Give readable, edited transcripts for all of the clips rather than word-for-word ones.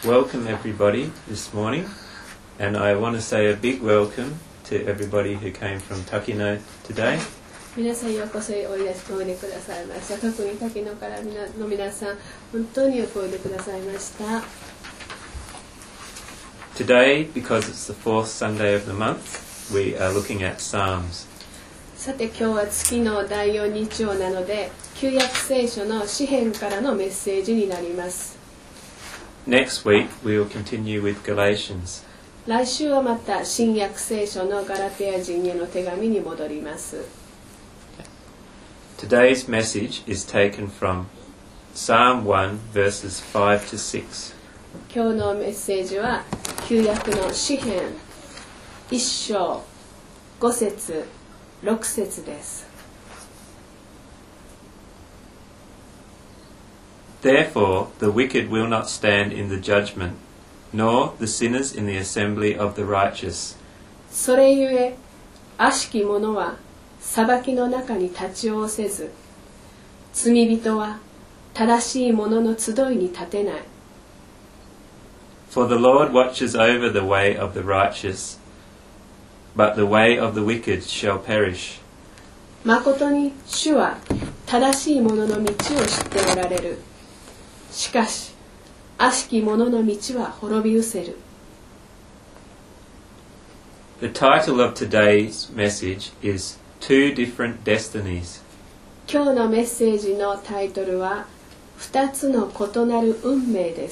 welcome everybody this morning, and I want to say a big welcome to everybody who came from Takino today. 皆さんようこそおいでくださいました。特に滝野からの皆さん、本当によくおいでくださいました。 Today, because it's the fourth Sunday of the month, we are looking at Psalms. さて今日は月の第4日曜なので、旧約聖書の詩編からのメッセージになります。 Next week, we will continue with Galatians. 来週はまた新約聖書のガラテヤ人への手紙に戻ります。 Today's message is taken from Psalm 1, verses 5 to 6. 今日のメッセージは旧約の詩編1章5節6節です。 Therefore, the wicked will not stand in the judgment, nor the sinners in the assembly of the righteous. それゆえ、悪しき者は裁きの中に立ち会せず、罪人は正しい者の集いに立てない。 For the Lord watches over the way of the righteous, but the way of the wicked shall perish. まことに主は正しい者の道を知っておられる。しかし、悪しき者の道は滅び失せる。 The title of today's message is Two Different Destinies. 今日のメッセージのタイトルは、二つの異なる運命です。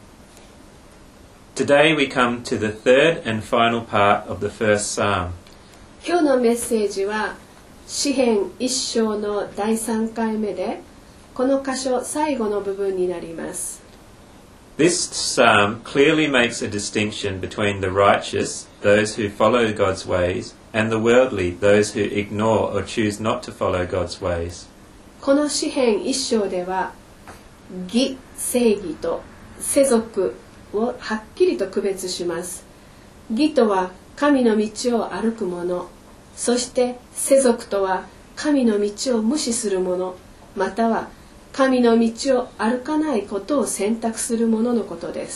Today we come to the third and final part of the first psalm. 今日のメッセージは、詩編一章の第3回目で、この箇所最後の部分になります。 This psalm clearly makes a distinction between the righteous, those who follow God's ways, and the worldly, those who ignore or choose not to follow God's ways. この詩編一章では、義、正義と世俗をはっきりと区別します。義とは神の道を歩く者、そして世俗とは神の道を無視する者、または神の道を歩かないことを選択する者のことです。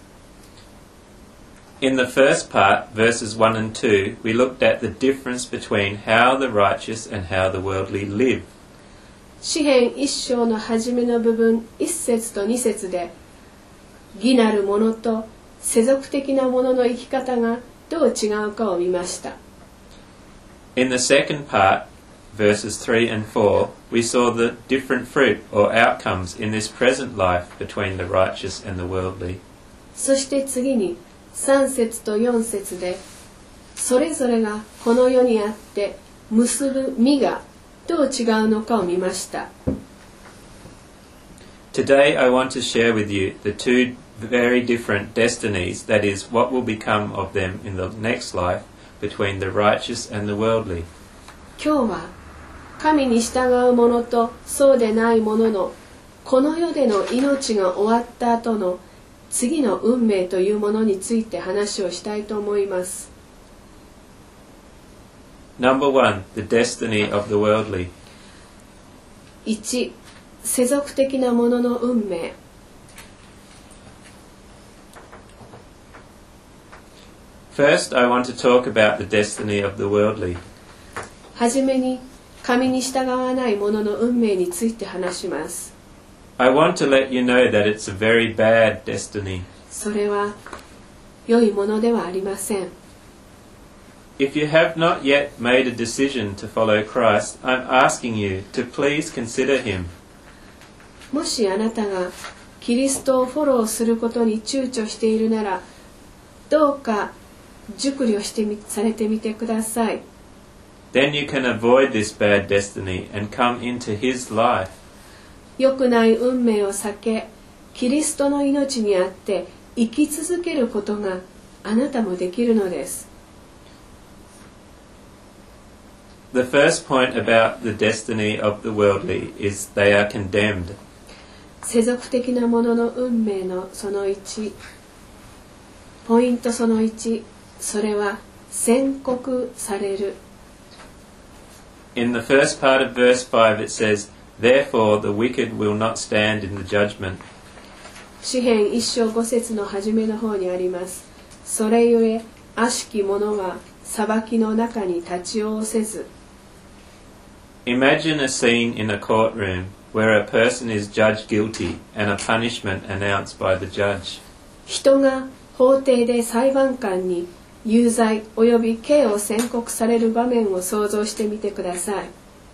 In the first part, verses 1 and 2, we looked at the difference between how the righteous and how the worldly live. 詩編一章の初めの部分1節と2節で、義なる者と世俗的な者の生き方がどう違うかを見ました。 In the second part, verses 3 and 4, we saw the different fruit or outcomes in this present life between the righteous and the worldly. そして次に3節と4節で、それぞれがこの世にあって結ぶ実がどう違うのかを見ました。 Today I want to share with you the two very different destinies, that is, what will become of them in the next life between the righteous and the worldly. 今日は神に従う者とそうでない者のこの世での命が終わった後の次の運命というものについて話をしたいと思います。 Number 1, the destiny of the worldly. 1、世俗的なものの運命。 First, I want to talk about the destiny of the worldly. はじめに神に従わない者の運命について話します。 I want to let you know that it's a very bad destiny. それは良いものではありません。 If you have not yet made a decision to follow Christ, I'm asking you to please consider him. もしあなたがキリストをフォローすることに躊躇しているなら、どうか熟慮されてみてください。 Then you can avoid this bad destiny and come into his life. 良くない運命を避け、キリストの命にあって生き続けることがあなたもできるのです。 The first point about the destiny of the worldly is they are condemned. 世俗的なものの運命のその1、ポイントその1、それは宣告される。 In the first part of verse 5 it says, Therefore the wicked will not stand in the judgment. 詩編一章5節の初めの方にあります。それゆえ悪しき者は裁きの中に立ちおせず。 Imagine a scene in a courtroom where a person is judged guilty and a punishment announced by the judge. 人が法廷で裁判官に有罪および刑を宣告される場面を想像してみてください。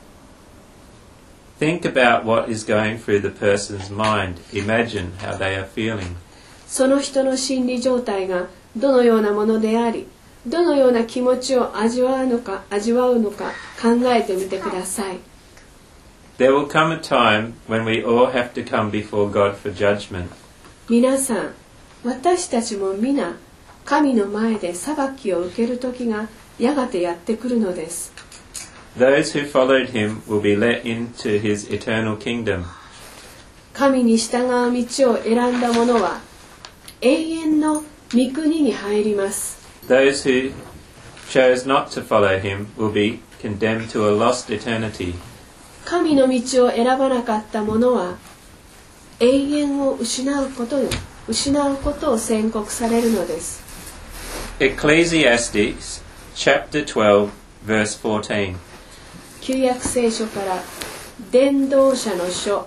Think about what is going through the person's mind. Imagine how they are feeling. その人の心理状態がどのようなものであり、どのような気持ちを味わうのか考えてみてください。 There will come a time when we all have to come before God for judgment. 皆さん、私たちも皆、神の前で裁きを受ける時がやがてやってくるのです。 Those who followed him will be let into his eternal kingdom. 神に従う道を選んだ者は永遠の御国に入ります。 Those who chose not to follow him will be condemned to a lost eternity. 神の道を選ばなかった者は永遠を失うことを宣告されるのです。 Ecclesiastes chapter 12 verse 14. 旧約聖書から伝道者の書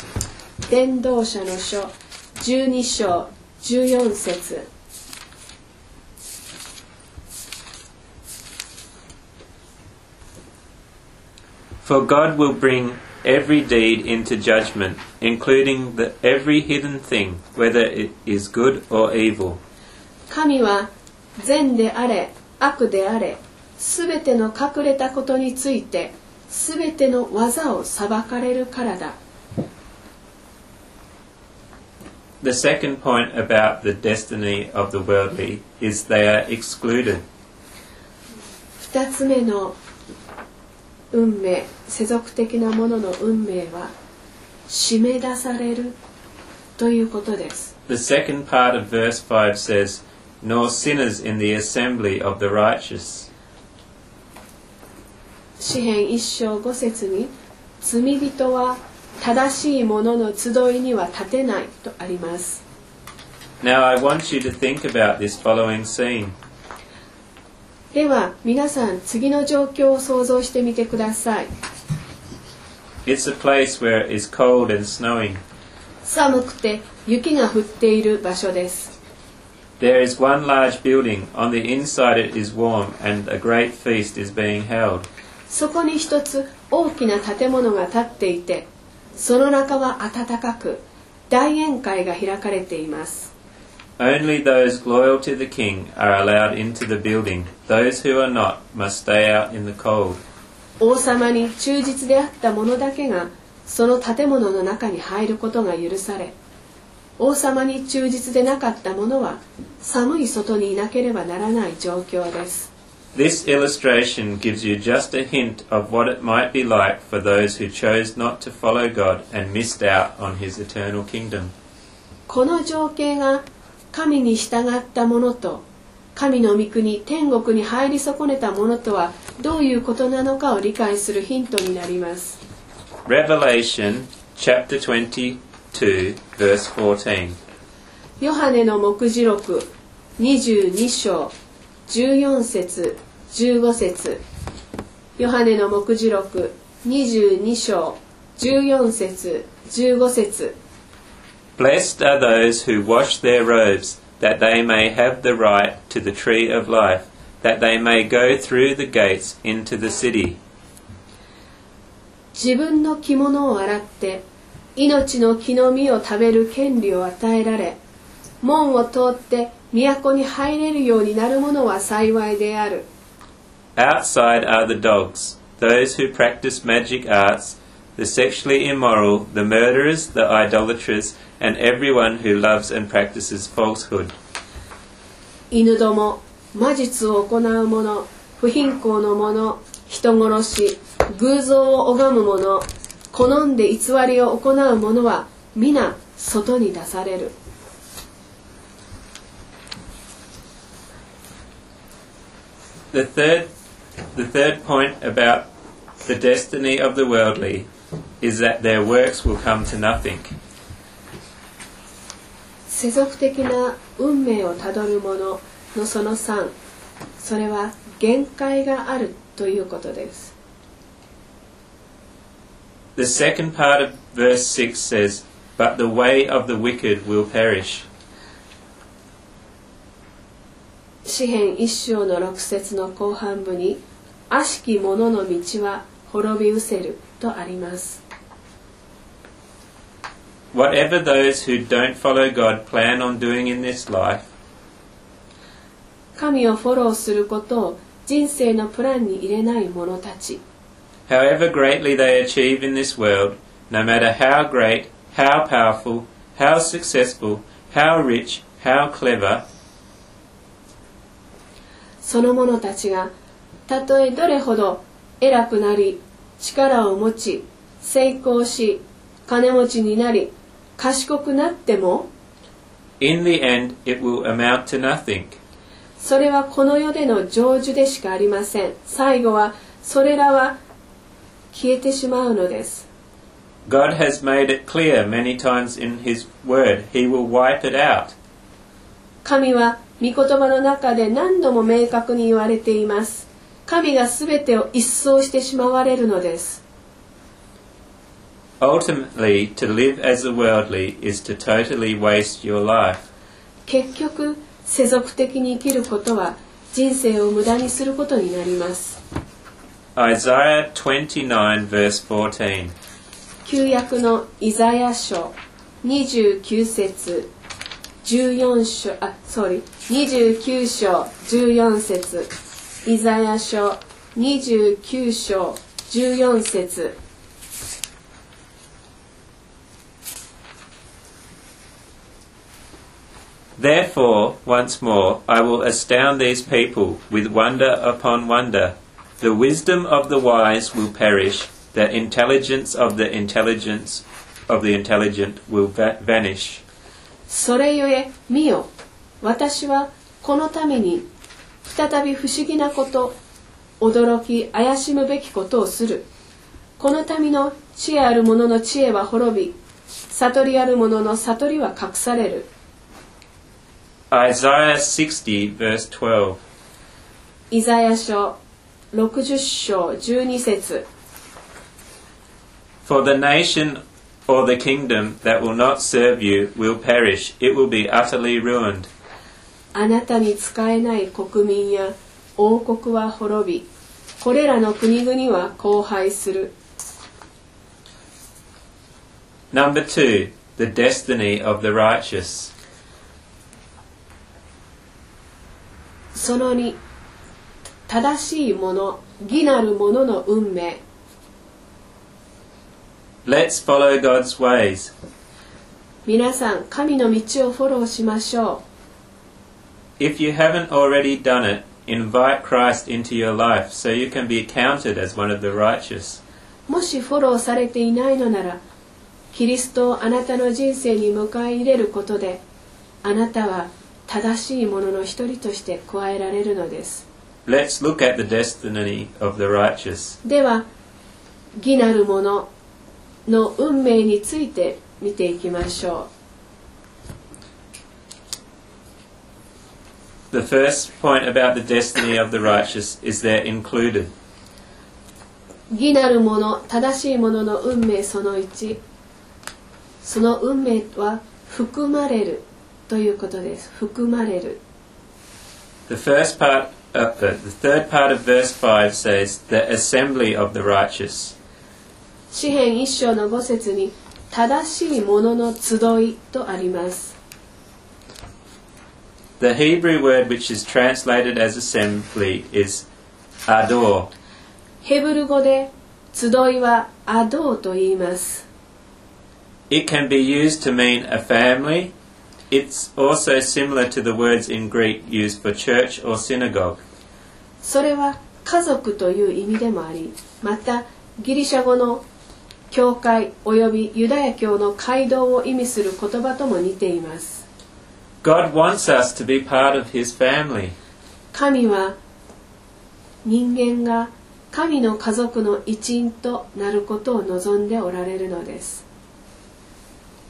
12章14節。 For God will bring every deed into judgment, including every hidden thing, whether it is good or evil. 神は善であれ悪であれすべての隠れたことについてすべての技を裁かれるからだ。 The second point about the destiny of the worldly is they are excluded. 二つ目の運命、世俗的なものの運命は締め出されるということです。 The second part of verse 5 says, Nor sinners in the assembly of the righteous. 詩編一章5節に罪人は正しい者の集いには立てないとあります。 Now I want you to think about this following scene. では皆さん次の状況を想像してみてください。 It's a place where it is cold and snowing. 寒くて雪が降っている場所です。 There is one large building. On the inside it is warm and a great feast is being held. そこに一つ大きな建物が建っていて、その中は暖かく大宴会が開かれています。 Only those loyal to the king are allowed into the building. Those who are not must stay out in the cold. 王様に忠実であった者だけがその建物の中に入ることが許され、王様に忠実でなかった者は寒い外にいなければならない状況です。 This illustration gives you just a hint of what it might be like for those who chose not to follow God and missed out on his eternal kingdom. この情景が神に従った者と神の御国天国に入り損ねた者とはどういうことなのかを理解するヒントになります。 Revelation chapter 22 verse 14. ヨハネの黙示録22章14節15節。ヨハネの黙示録22章14節15節。 Blessed are those who wash their robes, that they may have the right to the tree of life, that they may go through the gates into the city. 自分の着物を洗って命の木の実を食べる権利を与えられ、門を通って都に入れるようになる者は幸いである。 Outside are the dogs, those who practice magic arts, the sexually immoral, the murderers, the idolaters, and everyone who loves and practices falsehood. 犬ども、魔術を行う者、不貧困の者、人殺し、偶像を拝む者、好んで偽りを行う者は皆外に出される。 The third point about the destiny of the worldly is that their works will come to nothing. 世俗的な運命をたどる者のその3、それは限界があるということです。 The second part of verse 6 says, "But the way of the wicked will perish." 詩編1章の6節の後半部に、悪しき者の道は滅び失せるとあります。 Whatever those who don't follow God plan on doing in this life, 神をフォローすることを人生のプランに入れない者たち、 however greatly they achieve in this world, no matter how great, how powerful, how successful, how rich, how clever, その者たちがたとえどれほど偉くなり、力を持ち、成功し、金持ちになり、賢くなっても、 in the end it will amount to nothing. それはこの世での成就でしかありません。最後はそれらは消えてしまうのです。 God has made it clear many times in His Word. He will wipe it out. 神は御言葉の中で何度も明確に言われています。神がすべてを一掃してしまわれるのです。 Ultimately, to live as a worldly is to totally waste your life. 結局、世俗的に生きることは人生を無駄にすることになります。 Isaiah 29 verse 14. 旧約のイザヤ書29節14章29章14節イザヤ書29章14節 Therefore, once more, I will astound these people with wonder upon wonder. The wisdom of the wise will perish. The intelligence of the intelligent will vanish. それゆえ見よ、私はこのために再び不思議なこと、驚き怪しむべきことをする。この民の知恵ある者の知恵は滅び、悟りある者の悟りは隠される。 Isaiah 60 verse 12. イザヤ書60章12節 For the nation or the kingdom that will not serve you will perish. It will be utterly ruined. あなたに仕えない国民や王国は滅び、これらの国々は荒廃する。 Number 2, the destiny of the righteous. その2、正しい者、義なる者の運命。 Let's follow God's ways. 皆さん、神の道をフォローしましょう。 If you haven't already done it, invite Christ into your life so you can be counted as one of the righteous. もしフォローされていないのなら、キリストをあなたの人生に迎え入れることで、あなたは正しい者の一人として加えられるのです。 Let's look at the destiny of the righteous. では、義なる者の運命について見ていきましょ The first point about the destiny of the righteous is they're included. う。義なる者、正しい者の運命その1。その運命は含まれるということです。含まれる。 The third part of verse 5 says, the assembly of the righteous. 詩編1章の5節に正しい者の集いとあります。 The Hebrew word which is translated as assembly is ador. ヘブル語で集いはアドーと言います。 It can be used to mean a family. It's also similar to the words in Greek used for church or synagogue. それは家族という意味でもあり、またギリシャ語の教会およびユダヤ教の街道を意味する言葉とも似ています。 God wants us to be part of His family. 神は人間が神の家族の一員となることを望んでおられるのです。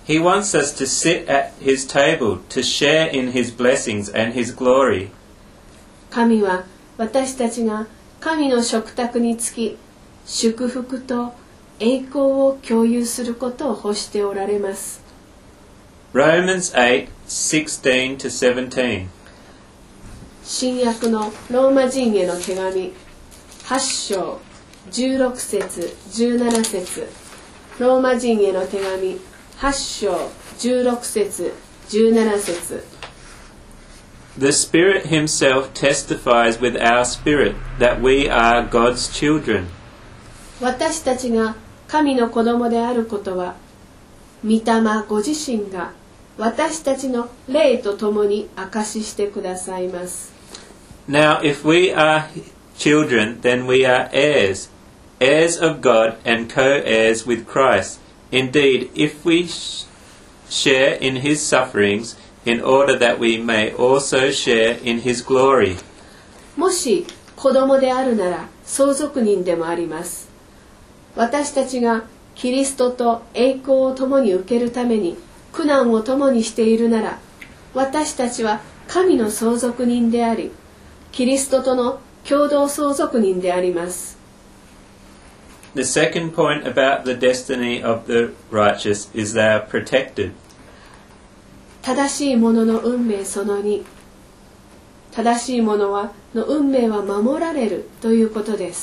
He wants us to sit at his table, to share in his blessings and his glory. 神は私たちが神の食卓につき、祝福と栄光を共有することを欲しておられます。 Romans 8:16 to 17. 新約のローマ人への手紙8章16節17節、ローマ人への手紙8章16節17節。 The Spirit himself testifies with our spirit that we are God's children. 私たちが神の子供であることは、御霊ご自身が私たちの霊とともに証ししてくださいます。 Now, if we are children, then we are heirs, heirs of God and co-heirs with Christ. Indeed, if we share in his sufferings, in order that we may also share in his glory. もし子供であるなら相続人でもあります。私たちがキリストと栄光を共に受けるために苦難を共にしているなら、私たちは神の相続人であり、キリストとの共同相続人であります。 The second point about the destiny of the righteous is they are protected. 正しい者の運命その2、正しい者の運命は守られるということです。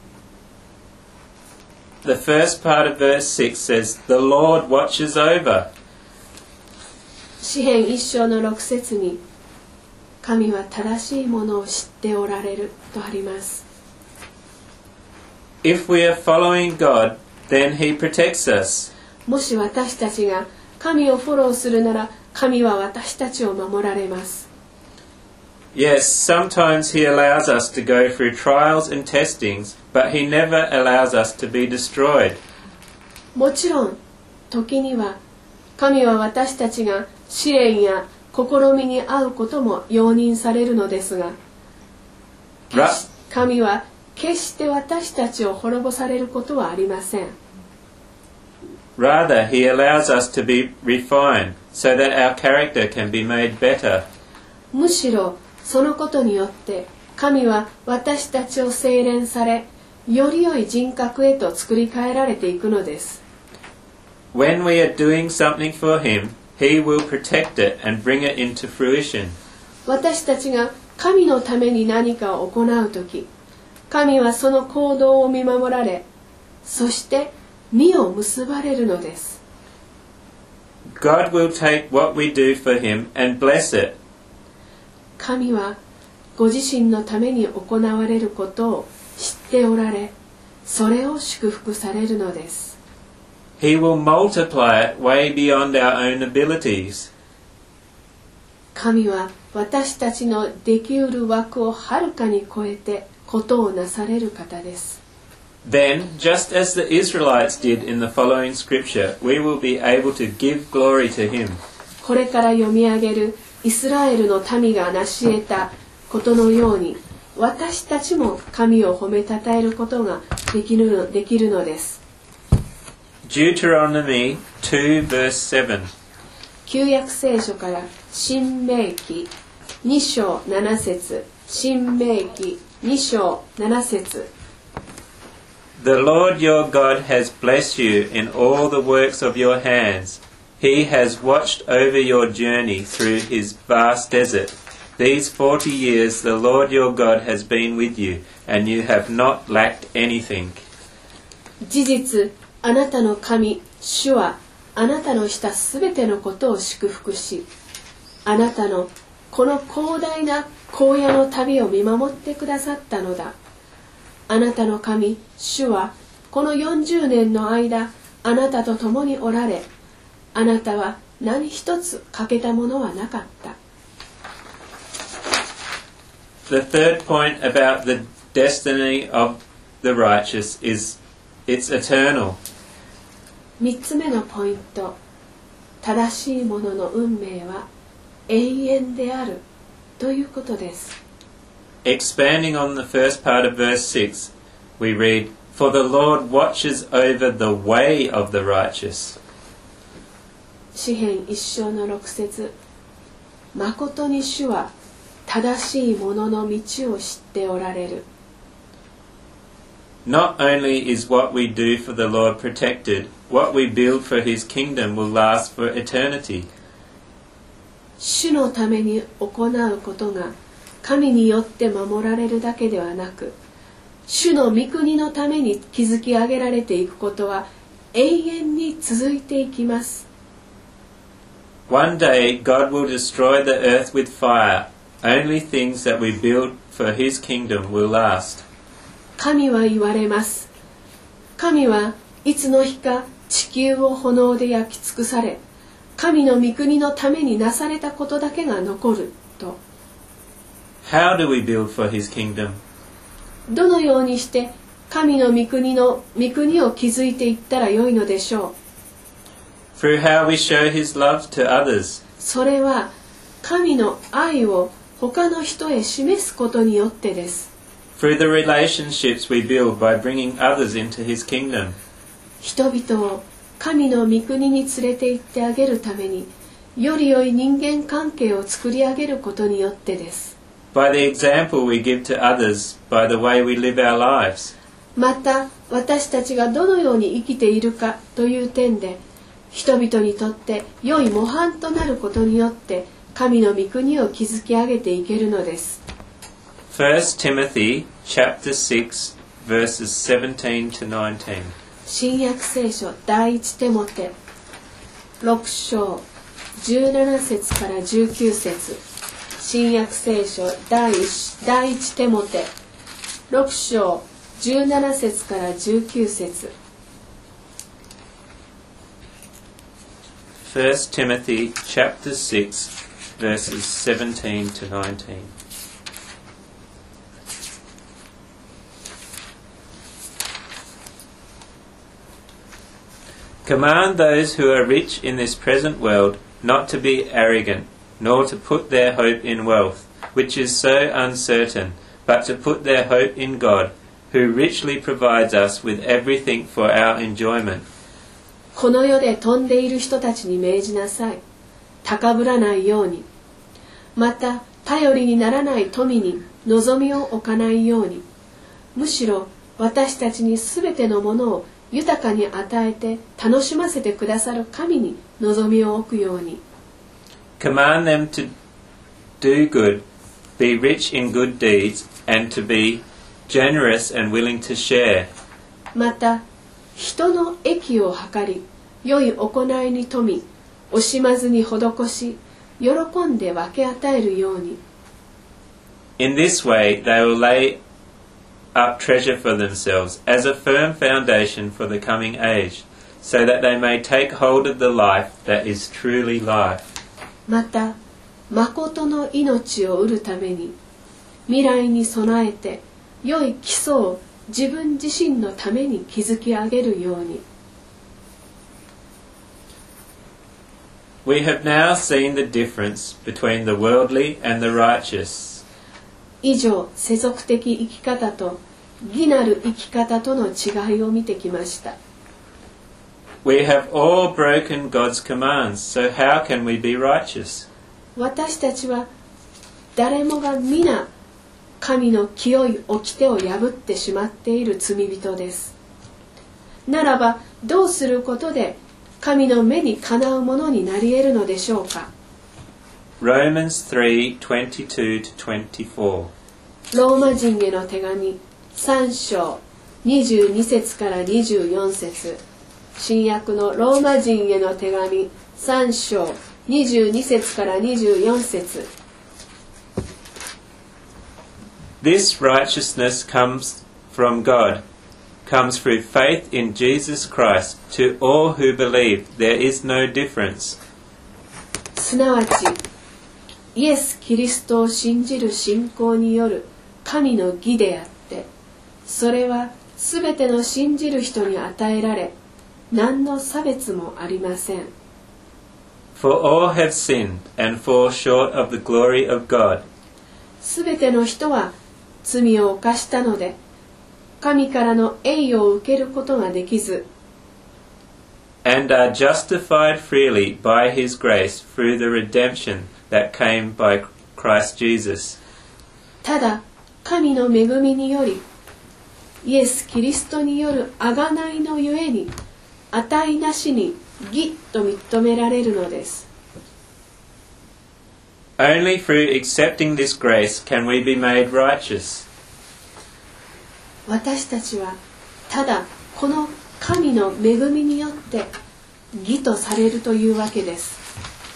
The first part of verse 6 says, The Lord watches over. 詩編1章の6節に、神は正しいものを知っておられるとあります。 If we are following God, then he protects us. もし私たちが神をフォローするなら、神は私たちを守られます。 Yes, sometimes he allows us to go through trials and testings, but he never allows us to be destroyed. もちろん、時には神は私たちが試練や試みに遭うことも容認されるのですが、神は決して私たちを滅ぼされることはありません。 Rather, he allows us to be refined, so that our character can be made better. むしろそのことによって神は私たちを精錬され、より良い人格へと作り変えられていくのです。 When we are doing something for him, he will protect it and bring it into fruition. 私たちが神のために何かを行うとき、神はその行動を見守られ、そして実を結ばれるのです。 God will take what we do for him and bless it. 神はご自身のために行われることを知っておられ、それを祝福されるのです。 He will multiply it way beyond our own abilities. 神は私たちのできうる枠をはるかに超えてことをなされる方です。 Then, just as the Israelites did in the following scripture, we will be able to give glory to him. これから読み上げるイスラエルの民が成し得たことのように、私たちも神を褒めたたえることができるのです。 Deuteronomy 2 verse 7. 旧約聖書から新明記2章7節、新明記2章7節。 The Lord your God has blessed you in all the works of your hands. He has watched over your journey through his vast desert. These 40 years the Lord your God has been with you, and you have not lacked anything. 事実、あなたの神、主はあなたのしたすべてのことを祝福し、あなたのこの広大な荒野の旅を見守ってくださったのだ。あなたの神、主はこの40年の間、あなたと共におられ、あなたは何一つ欠けたものはなかった。 The third point about the destiny of the righteous is it's eternal. 3つ目のポイント、正しいものの運命は永遠であるということです。 Expanding on the first part of verse 6, we read, For the Lord watches over the way of the righteous. 詩編1章の6節、まことに主は正しい者の道を知っておられる。 Not only is what we do for the Lord protected, what we build for His kingdom will last for eternity. 主のために行うことが神によって守られるだけではなく、主の御国のために築き上げられていくことは永遠に続いていきます。 One day God will destroy the earth with fire. Only things that we build for His kingdom will last. 神は言われます。神はいつの日か地球を炎で焼き尽くされ、神の御国のためになされたことだけが残ると。 How do we build for His kingdom? どのようにして神の御国を築いていったらよいのでしょう。 Through how we show His love to others. それは神の愛を他の人へ示すことによってです。 Through the relationships we build by bringing others into His kingdom. 人々を神の御国に連れて行ってあげるために、より良い人間関係を作り上げることによってです。 By the example we give to others, by the way we live our lives. また、私たちがどのように生きているかという点で、人々にとって良い模範となることによって、神の御国を築き上げていけるのです。 1 Timothy chapter 6 verses 17 to 19. 新約聖書第一テモテ6章17節から19節。新約聖書第一テモテ6章17節から19節。 1 Timothy chapter 6 verses 17 to 19. Command those who are rich in this present world not to be arrogant, nor to put their hope in wealth, which is so uncertain, but to put their hope in God, who richly provides us with everything for our enjoyment. この世で飛んでいる人たちに命じなさい。高ぶらないように。また、頼りにならない富に望みを置かないように。むしろ、私たちにすべてのものを豊かに与えて楽しませてくださる神に望みを置くように。 Command them to do good, be rich in good deeds, and to be generous and willing to share. また、人の益を図り、良い行いに富み、惜しまずに施し、喜んで分け与えるように。 In this way they will lay up treasure for themselves as a firm foundation for the coming age, so that they may take hold of the life that is truly life. また、誠の命を得るために、未来に備えて、良い基礎を自分自身のために築き上げるように。 We have now seen the difference between the worldly and the righteous. 以上、世俗的生き方と義なる生き方との違いを見てきました。 We have all broken God's commands, so how can we be righteous? 私たちは誰もが皆神の清い掟を破ってしまっている罪人です。ならばどうすることで神の目にかなうものになり得るのでしょうか。 Romans 3:22-24. ローマ人への手紙3章22節から24節。新約のローマ人への手紙3章22節から24節。 This righteousness comes from God, comes through faith in Jesus Christ. To all who believe, there is no difference. すなわちイエス・キリストを信じる信仰による神の義であって、それはすべての信じる人に与えられ、何の差別もありません。 For all have sinned and fall short of the glory of God. すべての人は罪を犯したので、神からの栄誉を受けることができず、 and are justified freely by his grace through the redemption that came by Christ Jesus. ただ神の恵みによりイエス・キリストによる贖いのゆえに値なしに義と認められるのです。 Only through accepting this grace can we be made righteous. 私たちはただこの神の恵みによって義とされるというわけです。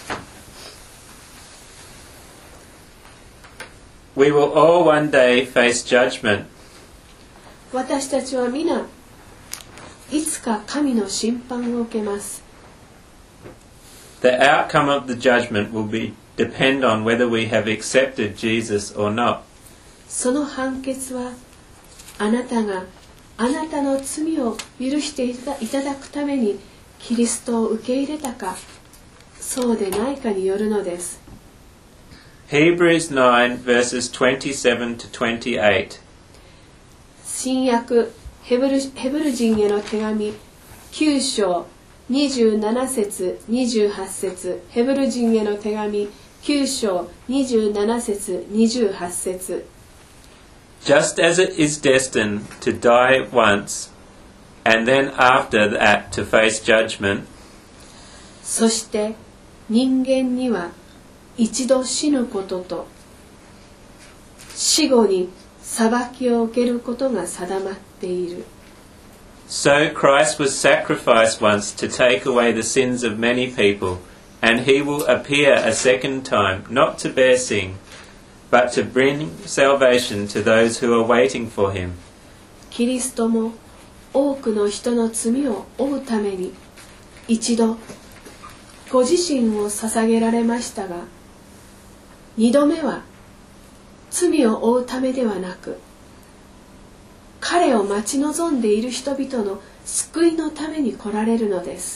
We will all one day face judgment. 私たちは皆いつか神の審判を受けます。 The outcome of the judgment will depend on whether we have accepted Jesus or not. その判決はあなたがあなたの罪を許していただくためにキリストを受け入れたかそうでないかによるのです。 Hebrews 9 verses 27 to 28. 新約ヘブル人への手紙9章27節28節ヘブル人への手紙9章27節28節 Just as it is destined to die once, and then after that to face judgment, そして人間には一度死ぬことと死後に裁きを受けることが定まっている。 so Christ was sacrificed once to take away the sins of many people, and he will appear a second time, not to bear sin, but to bring salvation to those who are waiting for him. キリストも多くの人の罪を負うために一度ご自身を捧げられましたが、二度目は罪を負うためではなく、彼を待ち望んでいる人々の救いのために来られるのです。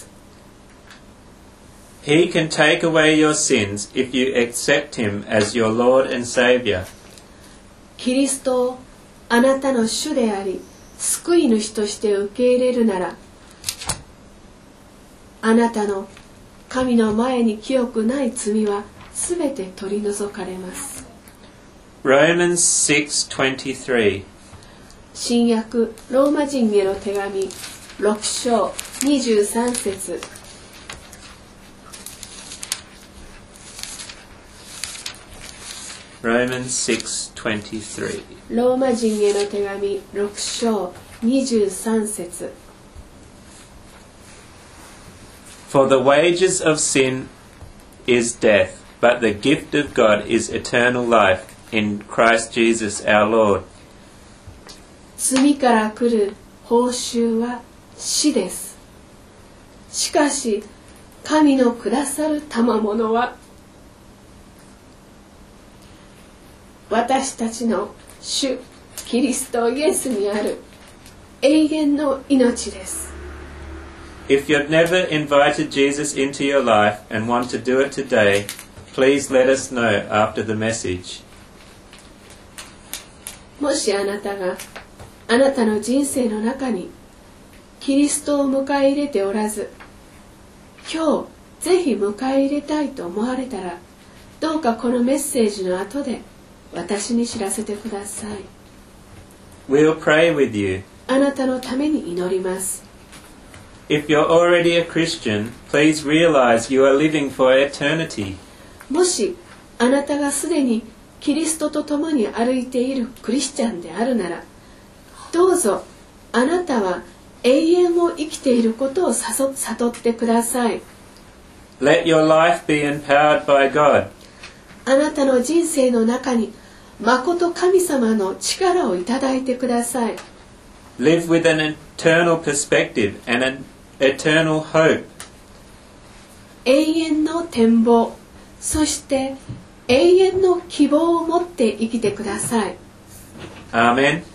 He can take away your sins if you accept him as your Lord and Saviour. キリストをあなたの主であり、救い主として受け入れるなら、あなたの神の前に清くない罪はすべて取り除かれます。 Romans 6:23. 新約ローマ人への手紙6章23節。 Romans 6:23. ローマ人への手紙6章23節。 For the wages of sin is death, but the gift of God is eternal life in Christ Jesus our Lord. 罪から来る報酬は死です。しかし神のくださる賜物は私たちの主キリストイエスにある永遠の命です。 If you've never invited Jesus into your life and want to do it today, please let us know after the message. もしあなたがあなたの人生の中にキリストを迎え入れておらず、今日ぜひ迎え入れたいと思われたら、どうかこのメッセージの後で私に知らせてください。 We'll pray with you. あなたのために祈ります。 If you're already a Christian, please realize you are living for eternity. もしあなたがすでにキリストと共に歩いているクリスチャンであるなら、どうぞあなたは永遠を生きていることを悟ってください。 Let your life be empowered by God. あなたの人生の中に誠神様の力をいただいてください。 Live with an eternal perspective and an eternal hope. 永遠の展望、そして永遠の希望を持って生きてください。 Amen.